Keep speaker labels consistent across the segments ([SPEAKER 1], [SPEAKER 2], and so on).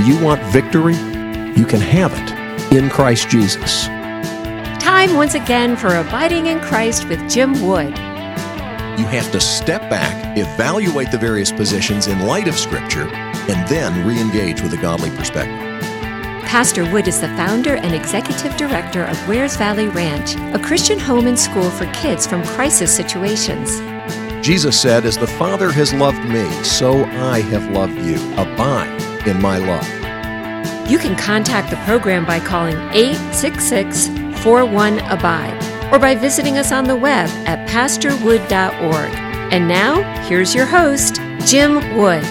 [SPEAKER 1] Do you want victory? You can have it in Christ Jesus.
[SPEAKER 2] Time once again for Abiding in Christ with Jim Wood.
[SPEAKER 1] You have to step back, evaluate the various positions in light of Scripture, and then re-engage with a godly perspective.
[SPEAKER 2] Pastor Wood is the founder and executive director of Wares Valley Ranch, a Christian home and school for kids from crisis situations.
[SPEAKER 1] Jesus said, "As the Father has loved me, so I have loved you. Abide in my love."
[SPEAKER 2] You can contact the program by calling 866-41-ABIDE or by visiting us on the web at pastorwood.org. And now, here's your host, Jim Wood.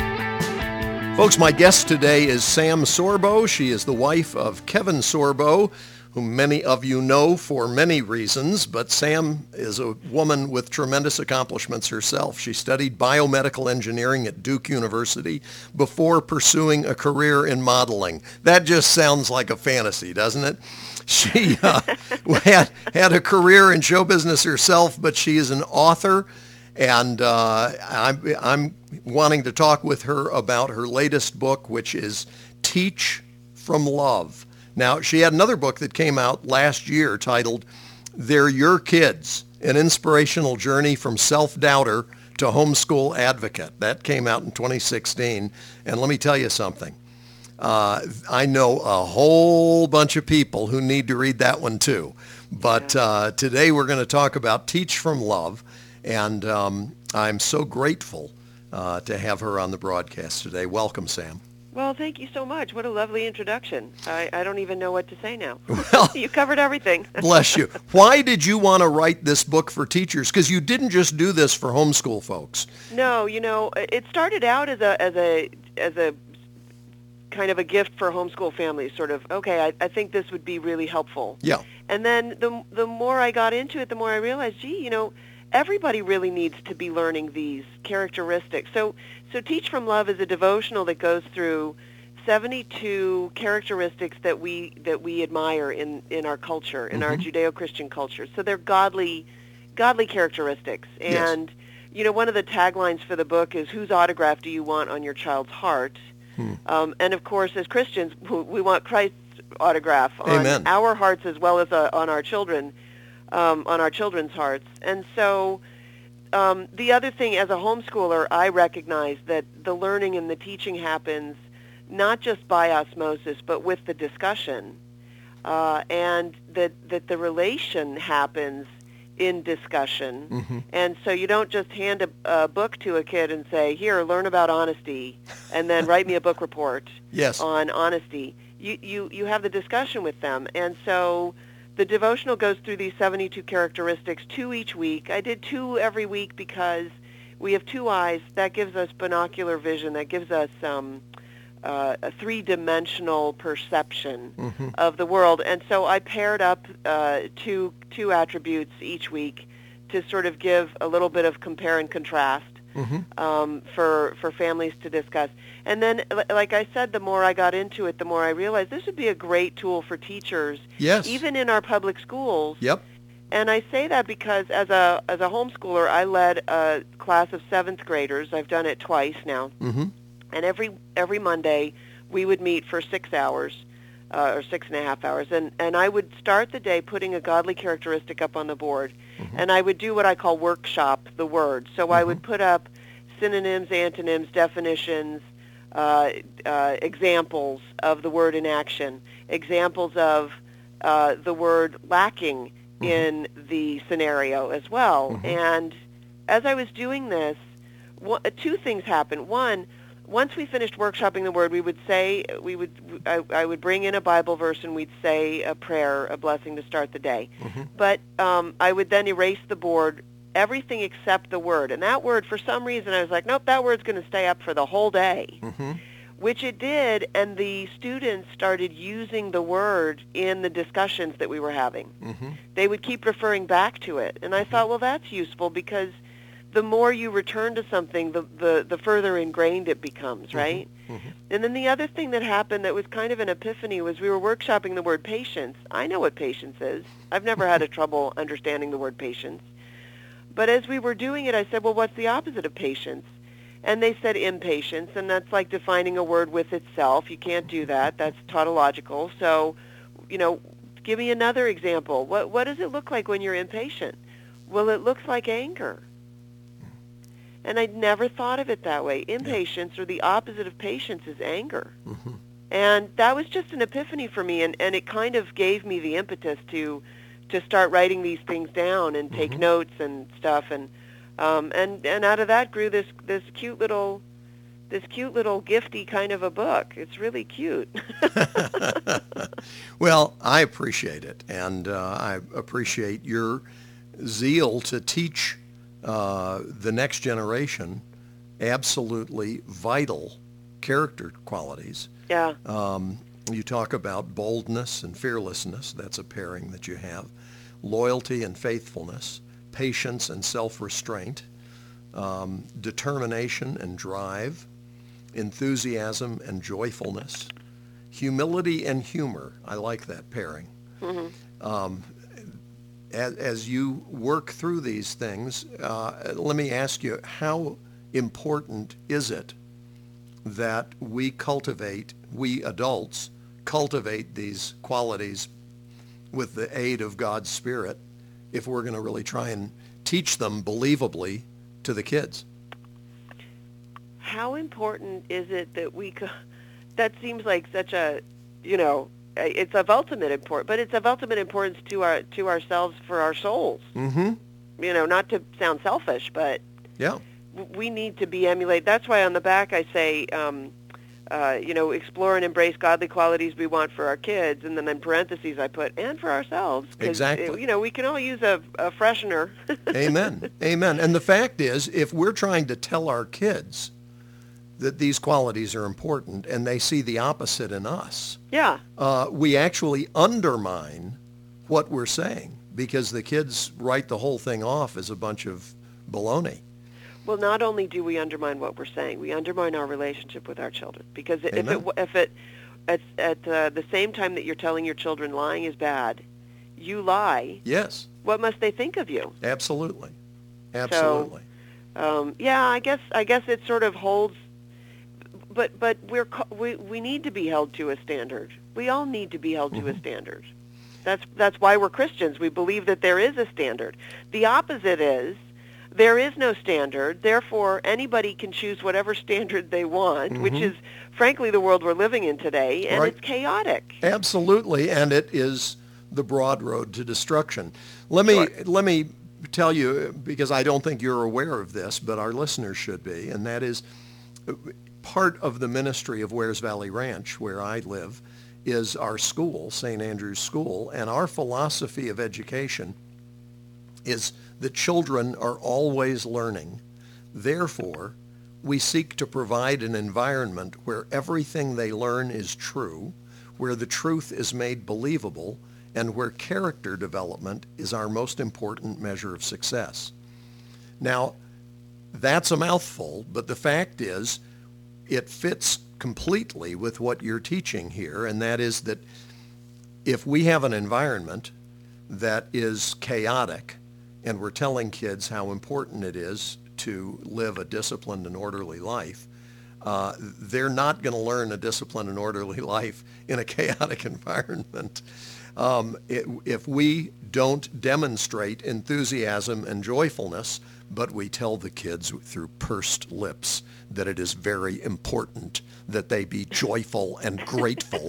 [SPEAKER 1] Folks, my guest today is Sam Sorbo. She is the wife of Kevin Sorbo, whom many of you know for many reasons, but Sam is a woman with tremendous accomplishments herself. She studied biomedical engineering at Duke University before pursuing a career in modeling. That just sounds like a fantasy, doesn't it? She had a career in show business herself, but she is an author, and I'm wanting to talk with her about her latest book, which is Teach from Love. Now, she had another book that came out last year titled They're Your Kids, An Inspirational Journey from Self-Doubter to Homeschool Advocate. That came out in 2016. And let me tell you something. I know a whole bunch of people who need to read that one too. But today we're going to talk about Teach from Love. And I'm so grateful to have her on the broadcast today. Welcome, Sam.
[SPEAKER 3] Well, thank you so much. What a lovely introduction. I don't even know what to say now.
[SPEAKER 1] Well,
[SPEAKER 3] you covered everything.
[SPEAKER 1] Bless you. Why did you want to write this book for teachers? Because you didn't just do this for homeschool folks.
[SPEAKER 3] No, it started out as a kind of a gift for homeschool families, sort of, okay, I think this would be really helpful.
[SPEAKER 1] Yeah.
[SPEAKER 3] And then the more I got into it, the more I realized, everybody really needs to be learning these characteristics. So Teach from Love is a devotional that goes through 72 characteristics that we admire in our culture, in our Judeo-Christian culture. So they're godly characteristics. And, one of the taglines for the book is, whose autograph do you want on your child's heart? And, of course, as Christians, we want Christ's autograph on our hearts as well as on our children. On our children's hearts. And so the other thing, as a homeschooler, I recognize that the learning and the teaching happens not just by osmosis, but with the discussion, and that the relation happens in discussion. And so you don't just hand a book to a kid and say, here, learn about honesty, and then write me a book report on honesty. You have the discussion with them. And so the devotional goes through these 72 characteristics, 2 each week. I did 2 every week because we have 2 eyes. That gives us binocular vision. That gives us a 3-dimensional perception of the world. And so I paired up two attributes each week to sort of give a little bit of compare and contrast for families to discuss. And then, like I said, the more I got into it, the more I realized this would be a great tool for teachers, even in our public schools.
[SPEAKER 1] Yep.
[SPEAKER 3] And I say that because as a homeschooler, I led a class of 7th graders. I've done it twice now. And every Monday, we would meet for 6 hours, or 6.5 hours, and I would start the day putting a godly characteristic up on the board, and I would do what I call workshop the word. So I would put up synonyms, antonyms, definitions, examples of the word in action, examples of the word lacking in the scenario as well. And as I was doing this, 2 things happened. One, once we finished workshopping the word, I would bring in a Bible verse and we'd say a prayer, a blessing to start the day. But I would then erase the board, everything except the word. And that word, for some reason, I was like, nope, that word's going to stay up for the whole day. Which it did, and the students started using the word in the discussions that we were having. They would keep referring back to it. And I thought, well, that's useful because the more you return to something, the further ingrained it becomes, right? And then the other thing that happened that was kind of an epiphany was we were workshopping the word patience. I know what patience is. I've never had a trouble understanding the word patience. But as we were doing it, I said, well, what's the opposite of patience? And they said impatience, and that's like defining a word with itself. You can't do that. That's tautological. So, give me another example. What does it look like when you're impatient? Well, it looks like anger. And I'd never thought of it that way. Impatience, or the opposite of patience, is anger.
[SPEAKER 1] Mm-hmm.
[SPEAKER 3] And that was just an epiphany for me, and it kind of gave me the impetus to start writing these things down and take notes and stuff, and out of that grew this cute little gifty kind of a book. It's really cute.
[SPEAKER 1] Well, I appreciate it, and I appreciate your zeal to teach the next generation absolutely vital character qualities.
[SPEAKER 3] Yeah.
[SPEAKER 1] You talk about boldness and fearlessness. That's a pairing that you have. Loyalty and faithfulness, patience and self-restraint, determination and drive, enthusiasm and joyfulness, humility and humor. I like that pairing. Mm-hmm. As you work through these things, let me ask you, how important is it that we adults cultivate these qualities with the aid of God's Spirit if we're going to really try and teach them believably to the kids?
[SPEAKER 3] How important is it that that seems like such a, it's of ultimate importance, but it's of ultimate importance to ourselves, for our souls.
[SPEAKER 1] Mm-hmm.
[SPEAKER 3] Not to sound selfish, but
[SPEAKER 1] yeah,
[SPEAKER 3] we need to be emulated. That's why on the back I say, explore and embrace godly qualities we want for our kids, and then in parentheses I put, and for ourselves.
[SPEAKER 1] Exactly.
[SPEAKER 3] We can all use a freshener.
[SPEAKER 1] Amen. Amen. And the fact is, if we're trying to tell our kids that these qualities are important and they see the opposite in us,
[SPEAKER 3] yeah,
[SPEAKER 1] we actually undermine what we're saying, because the kids write the whole thing off as a bunch of baloney.
[SPEAKER 3] Well, not only do we undermine what we're saying, we undermine our relationship with our children. Because if it at the same time that you're telling your children lying is bad, you lie.
[SPEAKER 1] Yes.
[SPEAKER 3] What must they think of you?
[SPEAKER 1] Absolutely. Absolutely.
[SPEAKER 3] So, I guess it sort of holds. But we need to be held to a standard. We all need to be held to a standard. That's why we're Christians. We believe that there is a standard. The opposite is, there is no standard, therefore anybody can choose whatever standard they want, which is, frankly, the world we're living in today, and it's chaotic.
[SPEAKER 1] Absolutely, and it is the broad road to destruction. Let me tell you, because I don't think you're aware of this, but our listeners should be, and that is part of the ministry of Wears Valley Ranch, where I live, is our school, St. Andrew's School, and our philosophy of education is that children are always learning. Therefore, we seek to provide an environment where everything they learn is true, where the truth is made believable, and where character development is our most important measure of success. Now, that's a mouthful, but the fact is, it fits completely with what you're teaching here, and that is that if we have an environment that is chaotic, and we're telling kids how important it is to live a disciplined and orderly life, they're not going to learn a disciplined and orderly life in a chaotic environment. If we don't demonstrate enthusiasm and joyfulness, but we tell the kids through pursed lips that it is very important that they be joyful and grateful,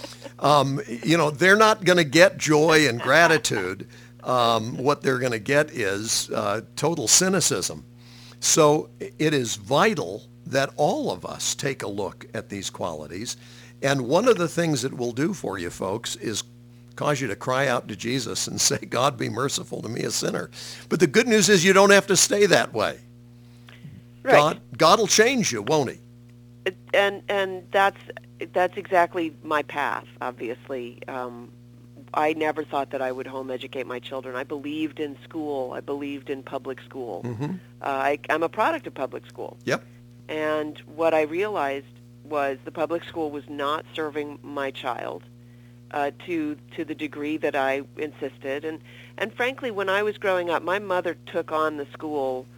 [SPEAKER 1] they're not going to get joy and gratitude. What they're going to get is total cynicism. So it is vital that all of us take a look at these qualities. And one of the things it will do for you folks is cause you to cry out to Jesus and say, God, be merciful to me, a sinner. But the good news is you don't have to stay that way.
[SPEAKER 3] Right.
[SPEAKER 1] God will change you, won't he?
[SPEAKER 3] And that's exactly my path, obviously. I never thought that I would home educate my children. I believed in school. I believed in public school.
[SPEAKER 1] Mm-hmm.
[SPEAKER 3] I'm a product of public school.
[SPEAKER 1] Yep.
[SPEAKER 3] And what I realized was the public school was not serving my child to the degree that I insisted. And frankly, when I was growing up, my mother took on the school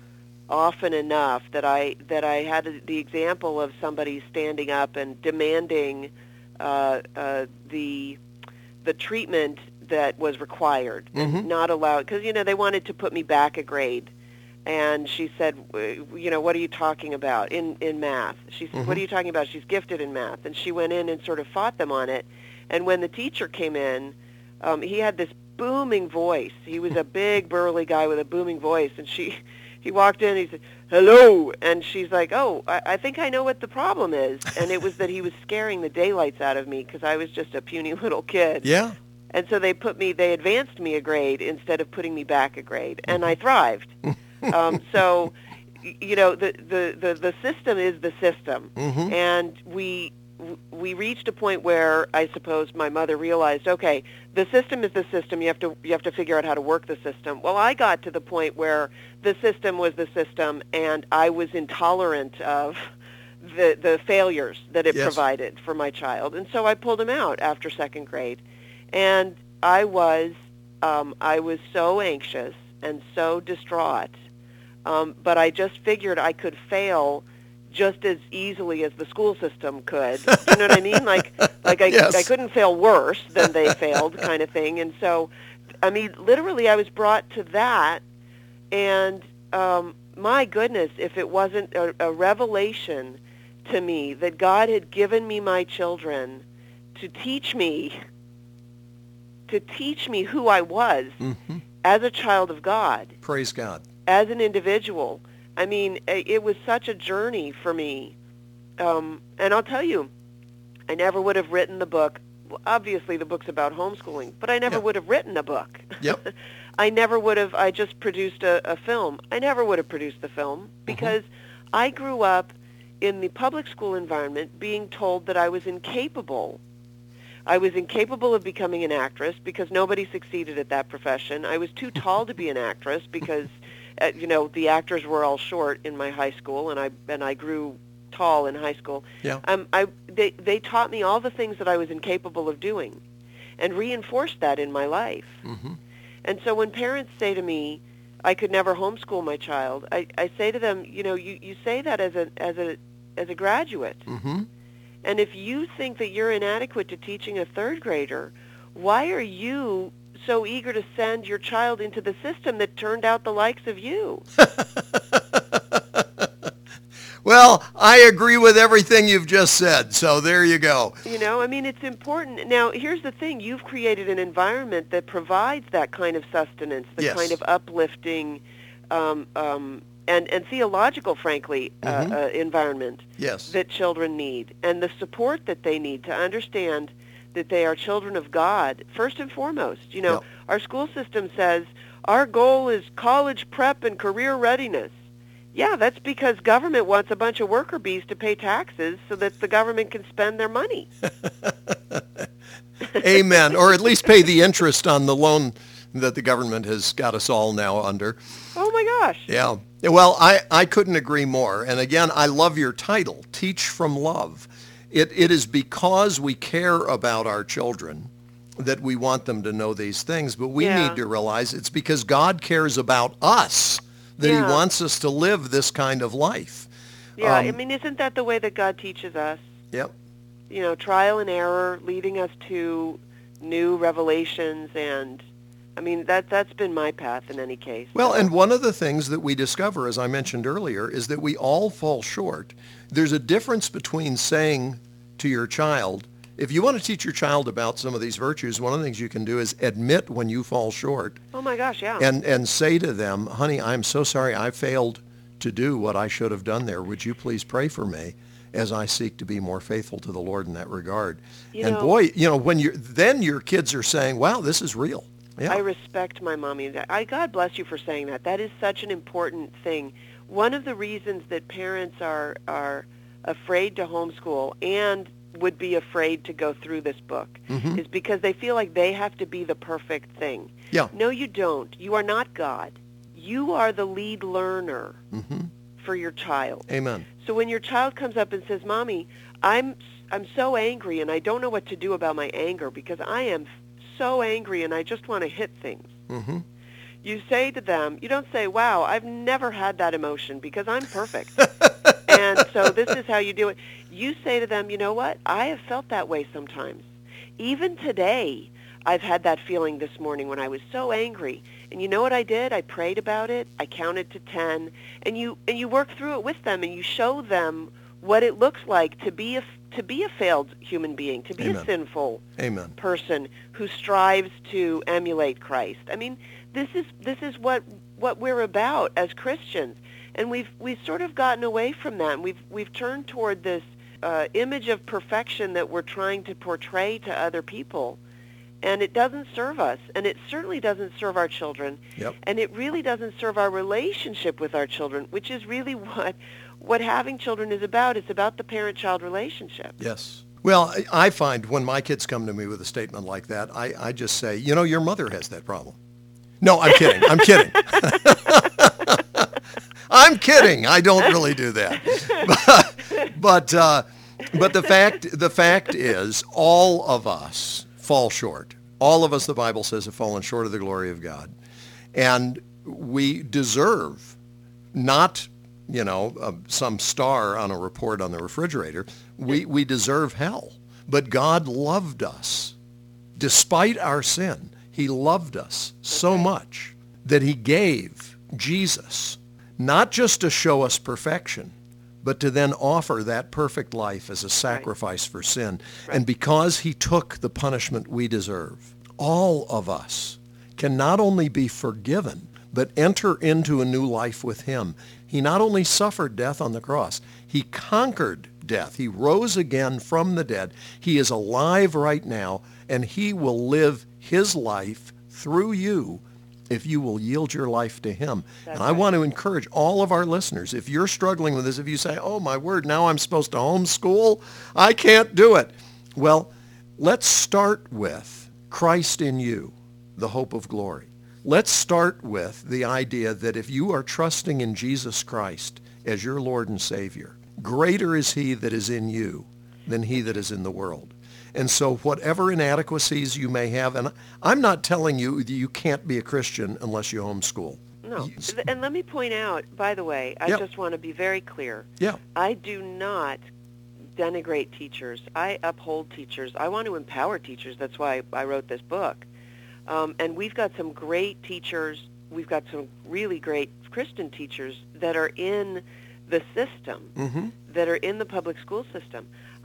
[SPEAKER 3] often enough that I had the example of somebody standing up and demanding the treatment that was required, and not allowed, because they wanted to put me back a grade. And she said, what are you talking about in math? She said, what are you talking about? She's gifted in math. And she went in and sort of fought them on it. And when the teacher came in, he had this booming voice. He was a big, burly guy with a booming voice. And he walked in, he said, hello. And she's like, oh, I think I know what the problem is. And it was that he was scaring the daylights out of me because I was just a puny little kid.
[SPEAKER 1] Yeah.
[SPEAKER 3] And so they advanced me a grade instead of putting me back a grade. And I thrived. So, the system is the system, and we reached a point where I suppose my mother realized, okay, the system is the system. You have to figure out how to work the system. Well, I got to the point where the system was the system, and I was intolerant of the failures that it provided for my child, and so I pulled him out after second grade, and I was so anxious and so distraught. But I just figured I could fail just as easily as the school system could. You know what I mean? I couldn't fail worse than they failed, kind of thing. And so, literally, I was brought to that. And my goodness, if it wasn't a revelation to me that God had given me my children to teach me who I was as a child of God.
[SPEAKER 1] Praise God.
[SPEAKER 3] As an individual. It was such a journey for me. And I'll tell you, I never would have written the book. Well, obviously, the book's about homeschooling, but I never would have written a book.
[SPEAKER 1] Yep.
[SPEAKER 3] I just produced a film. I never would have produced the film because I grew up in the public school environment being told that I was incapable. I was incapable of becoming an actress because nobody succeeded at that profession. I was too tall to be an actress because the actors were all short in my high school, and I grew tall in high school.
[SPEAKER 1] Yeah.
[SPEAKER 3] They taught me all the things that I was incapable of doing, and reinforced that in my life. And so when parents say to me, "I could never homeschool my child," I say to them, you say that as a graduate, and if you think that you're inadequate to teaching a third grader, why are you so eager to send your child into the system that turned out the likes of you?
[SPEAKER 1] Well, I agree with everything you've just said, so there you go.
[SPEAKER 3] It's important. Now, here's the thing. You've created an environment that provides that kind of sustenance, the kind of uplifting and theological, frankly, environment that children need, and the support that they need to understand that they are children of God, first and foremost. Our school system says our goal is college prep and career readiness. Yeah, that's because government wants a bunch of worker bees to pay taxes so that the government can spend their money.
[SPEAKER 1] Amen. Or at least pay the interest on the loan that the government has got us all now under.
[SPEAKER 3] Oh, my gosh.
[SPEAKER 1] Yeah. Well, I couldn't agree more. And again, I love your title, Teach from Love. It is because we care about our children that we want them to know these things, but we need to realize it's because God cares about us that he wants us to live this kind of life.
[SPEAKER 3] Yeah, isn't that the way that God teaches us?
[SPEAKER 1] Yep.
[SPEAKER 3] Trial and error leading us to new revelations, and that's been my path in any case.
[SPEAKER 1] Well, and one of the things that we discover, as I mentioned earlier, is that we all fall short. There's a difference between saying to your child, if you want to teach your child about some of these virtues, one of the things you can do is admit when you fall short.
[SPEAKER 3] Oh my gosh, yeah.
[SPEAKER 1] And say to them, honey, I'm so sorry I failed to do what I should have done there. Would you please pray for me as I seek to be more faithful to the Lord in that regard? Boy, when then your kids are saying, wow, this is real. Yeah.
[SPEAKER 3] I respect my mommy. God bless you for saying that. That is such an important thing. One of the reasons that parents are afraid to homeschool and would be afraid to go through this book is because they feel like they have to be the perfect thing.
[SPEAKER 1] Yeah.
[SPEAKER 3] No, you don't. You are not God. You are the lead learner for your child.
[SPEAKER 1] Amen.
[SPEAKER 3] So when your child comes up and says, Mommy, I'm so angry and I don't know what to do about my anger because I am so angry and I just want to hit things. You say to them, you don't say, wow, I've never had that emotion because I'm perfect. And so this is how you do it. You say to them, you know what? I have felt that way sometimes. Even today, I've had that feeling this morning when I was so angry. And you know what I did? I prayed about it. I counted to 10. And you work through it with them, and you show them what it looks like to be a failed human being, to be
[SPEAKER 1] Amen.
[SPEAKER 3] a sinful
[SPEAKER 1] Amen.
[SPEAKER 3] person who strives to emulate Christ. I mean, this is what we're about as Christians. And we've sort of gotten away from that. And we've turned toward this image of perfection that we're trying to portray to other people. And it doesn't serve us, and it certainly doesn't serve our children,
[SPEAKER 1] Yep.
[SPEAKER 3] and it really doesn't serve our relationship with our children, which is really what having children is about. It's about the parent-child relationship.
[SPEAKER 1] Yes. Well, I find when my kids come to me with a statement like that, I just say, you know, your mother has that problem. No, I'm kidding. I'm kidding. I'm kidding. I don't really do that. But the fact is, all of us fall short. All of us, the Bible says, have fallen short of the glory of God. And we deserve not, you know, some star on a report on the refrigerator. We deserve hell. But God loved us. Despite our sin, he loved us so much that he gave Jesus, not just to show us perfection, but to then offer that perfect life as a sacrifice for sin.
[SPEAKER 3] Right.
[SPEAKER 1] And because he took the punishment we deserve, all of us can not only be forgiven, but enter into a new life with him. He not only suffered death on the cross, he conquered death. He rose again from the dead. He is alive right now, and he will live his life through you if you will yield your life to him.
[SPEAKER 3] That's
[SPEAKER 1] and I want to encourage all of our listeners, if you're struggling with this, if you say, oh my word, now I'm supposed to homeschool, I can't do it. Well, let's start with Christ in you, the hope of glory. Let's start with the idea that if you are trusting in Jesus Christ as your Lord and Savior, greater is he that is in you than he that is in the world. And so whatever inadequacies you may have, and I'm not telling you that you can't be a Christian unless you homeschool.
[SPEAKER 3] No. And let me point out, by the way, I
[SPEAKER 1] Yep.
[SPEAKER 3] just want to be very clear.
[SPEAKER 1] Yeah.
[SPEAKER 3] I do not denigrate teachers. I uphold teachers. I want to empower teachers. That's why I wrote this book. And we've got some great teachers. We've got some really great Christian teachers that are in the system, that are in the public school system.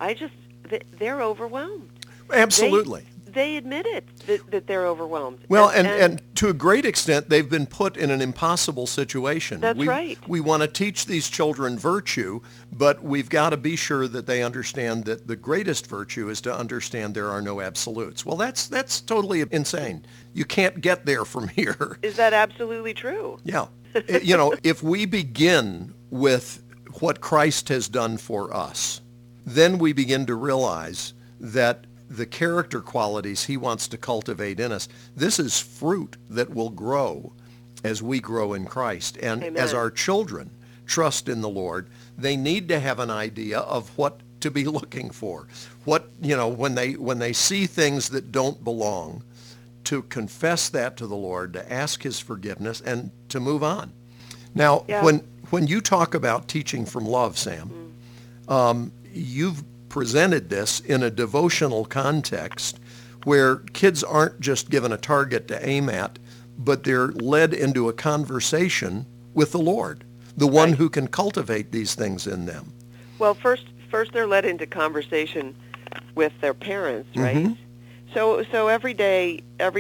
[SPEAKER 3] They're overwhelmed.
[SPEAKER 1] Absolutely.
[SPEAKER 3] They admit it, that they're overwhelmed.
[SPEAKER 1] Well, and to a great extent, they've been put in an impossible situation.
[SPEAKER 3] That's right.
[SPEAKER 1] We want to teach these children virtue, but we've got to be sure that they understand that the greatest virtue is to understand there are no absolutes. Well, that's totally insane. You can't get there from here.
[SPEAKER 3] Is that absolutely true?
[SPEAKER 1] Yeah. You know, if we begin with what Christ has done for us, then we begin to realize that the character qualities he wants to cultivate in us, this is fruit that will grow as we grow in Christ. And
[SPEAKER 3] Amen.
[SPEAKER 1] As our children trust in the Lord, they need to have an idea of what to be looking for. What, you know, when they see things that don't belong, to confess that to the Lord, to ask his forgiveness, and to move on. Now,
[SPEAKER 3] Yeah.
[SPEAKER 1] when you talk about teaching from love, Sam, you've presented this in a devotional context where kids aren't just given a target to aim at, but they're led into a conversation with the Lord, the one
[SPEAKER 3] Right.
[SPEAKER 1] who can cultivate these things in them.
[SPEAKER 3] Well, first they're led into conversation with their parents, right? So every day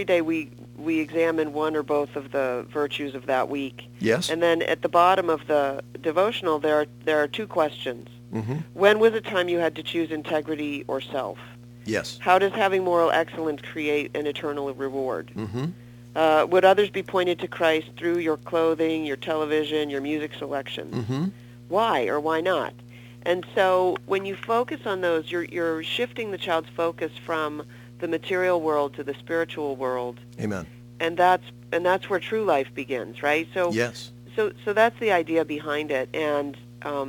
[SPEAKER 3] we examine one or both of the virtues of that week.
[SPEAKER 1] Yes?
[SPEAKER 3] And then at the bottom of the devotional, there are two questions. When was a time you had to choose integrity or self?
[SPEAKER 1] Yes.
[SPEAKER 3] How does having moral excellence create an eternal reward? Would others be pointed to Christ through your clothing, your television, your music selections? Why or why not? And so when you focus on those, you're shifting the child's focus from the material world to the spiritual world.
[SPEAKER 1] Amen.
[SPEAKER 3] And that's where true life begins, right? So
[SPEAKER 1] Yes.
[SPEAKER 3] So that's the idea behind it. And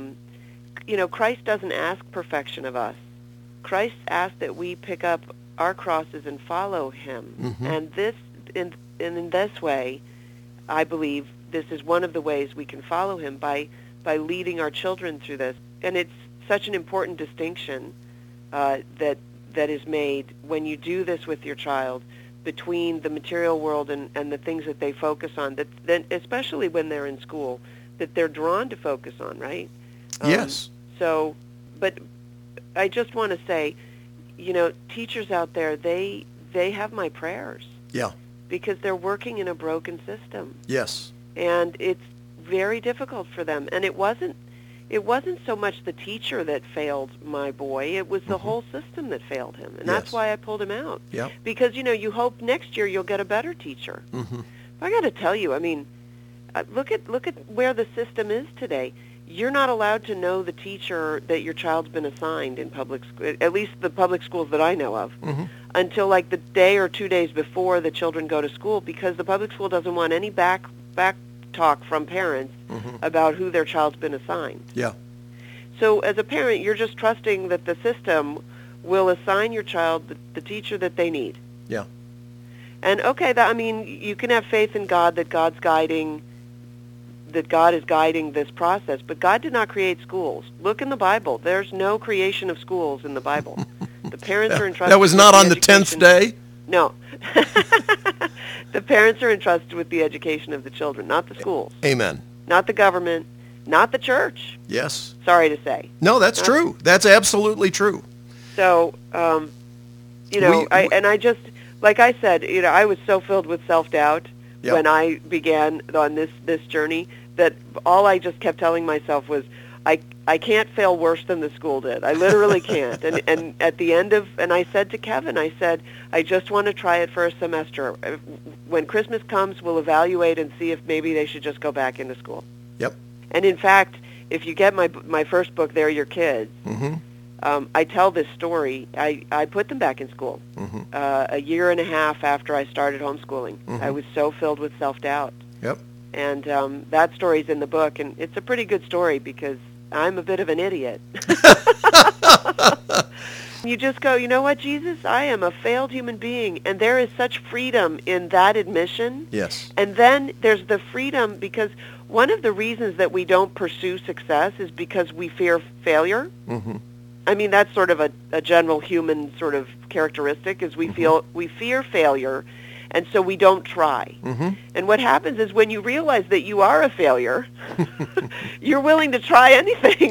[SPEAKER 3] you know, Christ doesn't ask perfection of us. Christ asks that we pick up our crosses and follow him. And in this way, I believe this is one of the ways we can follow him, by leading our children through this. And it's such an important distinction that is made when you do this with your child, between the material world and the things that they focus on, that especially when they're in school, that they're drawn to focus on, right?
[SPEAKER 1] Yes.
[SPEAKER 3] So, but I just want to say, teachers out there, they have my prayers.
[SPEAKER 1] Yeah.
[SPEAKER 3] Because they're working in a broken system.
[SPEAKER 1] Yes.
[SPEAKER 3] And it's very difficult for them. And it wasn't so much the teacher that failed my boy. It was the whole system that failed him. And that's why I pulled him out.
[SPEAKER 1] Yeah.
[SPEAKER 3] Because, you hope next year you'll get a better teacher.
[SPEAKER 1] Mm-hmm.
[SPEAKER 3] I got to tell you, look at where the system is today. You're not allowed to know the teacher that your child's been assigned in public school, at least the public schools that I know of, until like the day or 2 days before the children go to school, because the public school doesn't want any back talk from parents about who their child's been assigned.
[SPEAKER 1] Yeah.
[SPEAKER 3] So as a parent, you're just trusting that the system will assign your child the teacher that they need.
[SPEAKER 1] Yeah.
[SPEAKER 3] And okay, you can have faith in God that God is guiding this process, but God did not create schools. Look in the Bible. There's no creation of schools in the Bible. The parents are entrusted.
[SPEAKER 1] That was not on the 10th day?
[SPEAKER 3] No. The parents are entrusted with the education of the children, not the schools.
[SPEAKER 1] Amen.
[SPEAKER 3] Not the government, not the church.
[SPEAKER 1] Yes.
[SPEAKER 3] Sorry to say.
[SPEAKER 1] No, that's true. That's absolutely true.
[SPEAKER 3] So, like I said, I was so filled with self-doubt when I began on this journey that all I just kept telling myself was, I can't fail worse than the school did. I literally can't. And at the end and I said to Kevin, I said, I just want to try it for a semester. When Christmas comes, we'll evaluate and see if maybe they should just go back into school.
[SPEAKER 1] Yep.
[SPEAKER 3] And in fact, if you get my first book, They're Your Kids, I tell this story. I put them back in school a year and a half after I started homeschooling. I was so filled with self-doubt.
[SPEAKER 1] Yep.
[SPEAKER 3] And that story's in the book, and it's a pretty good story because I'm a bit of an idiot. You just go, you know what, Jesus? I am a failed human being, and there is such freedom in that admission.
[SPEAKER 1] Yes.
[SPEAKER 3] And then there's the freedom, because one of the reasons that we don't pursue success is because we fear failure. That's sort of a general human sort of characteristic, is we fear failure, and so we don't try. And what happens is when you realize that you are a failure, you're willing to try anything.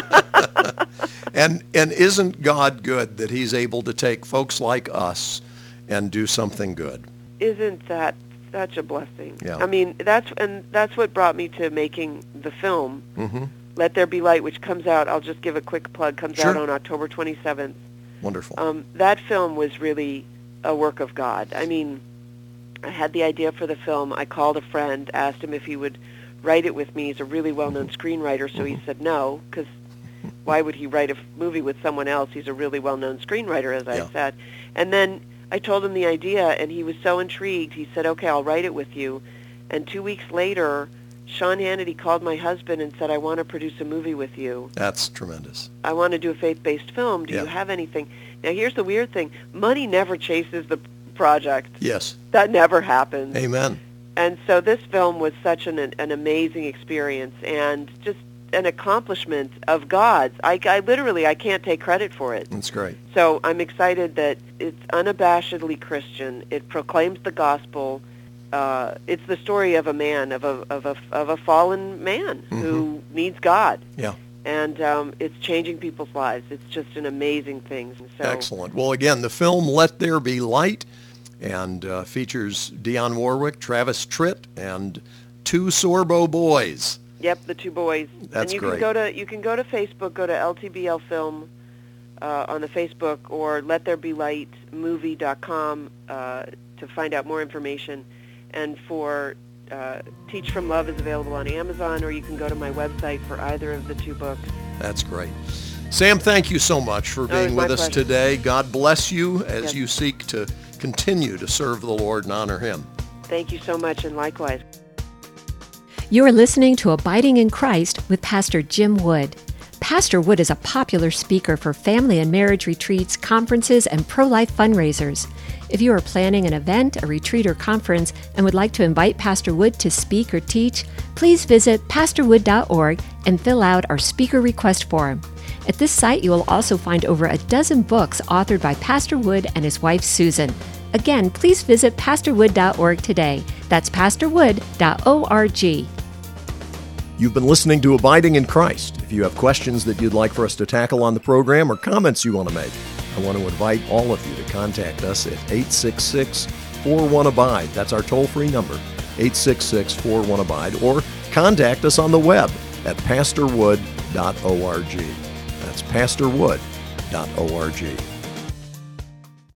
[SPEAKER 1] And isn't God good that he's able to take folks like us and do something good?
[SPEAKER 3] Isn't that such a blessing?
[SPEAKER 1] Yeah.
[SPEAKER 3] That's what brought me to making the film, Let There Be Light, which comes out, I'll just give a quick plug, comes out on October 27th.
[SPEAKER 1] Wonderful.
[SPEAKER 3] That film was really a work of God. I had the idea for the film. I called a friend, asked him if he would write it with me. He's a really well-known screenwriter, so he said no, because why would he write a movie with someone else? He's a really well-known screenwriter, as I said. And then I told him the idea, and he was so intrigued. He said, okay, I'll write it with you. And 2 weeks later, Sean Hannity called my husband and said, I want to produce a movie with you.
[SPEAKER 1] That's tremendous.
[SPEAKER 3] I want to do a faith-based film. Do you have anything? Now, here's the weird thing. Money never chases the project.
[SPEAKER 1] Yes.
[SPEAKER 3] That never happens.
[SPEAKER 1] Amen.
[SPEAKER 3] And so this film was such an amazing experience, and just an accomplishment of God's. I can't take credit for it.
[SPEAKER 1] That's great.
[SPEAKER 3] So I'm excited that it's unabashedly Christian. It proclaims the gospel. It's the story of a man, of a fallen man who needs God.
[SPEAKER 1] Yeah.
[SPEAKER 3] And it's changing people's lives. It's just an amazing thing. So,
[SPEAKER 1] excellent. Well, again, the film Let There Be Light, and features Dionne Warwick, Travis Tritt, and 2 Sorbo boys.
[SPEAKER 3] Yep, the 2 boys.
[SPEAKER 1] That's great.
[SPEAKER 3] You can go to Facebook, go to LTBL Film on the Facebook, or LetThereBeLightMovie.com to find out more information. And for Teach from Love is available on Amazon, or you can go to my website for either of the 2 books.
[SPEAKER 1] That's great. Sam, thank you so much for being with us today. God bless you as you seek to continue to serve the Lord and honor him.
[SPEAKER 3] Thank you so much, and likewise.
[SPEAKER 2] You are listening to Abiding in Christ with Pastor Jim Wood. Pastor Wood is a popular speaker for family and marriage retreats, conferences, and pro-life fundraisers. If you are planning an event, a retreat, or conference and would like to invite Pastor Wood to speak or teach, please visit pastorwood.org and fill out our speaker request form. At this site, you will also find over a dozen books authored by Pastor Wood and his wife, Susan. Again, please visit pastorwood.org today. That's pastorwood.org.
[SPEAKER 1] You've been listening to Abiding in Christ. If you have questions that you'd like for us to tackle on the program or comments you want to make, I want to invite all of you to contact us at 866-41-ABIDE. That's our toll-free number, 866-41-ABIDE, or contact us on the web at pastorwood.org. That's pastorwood.org.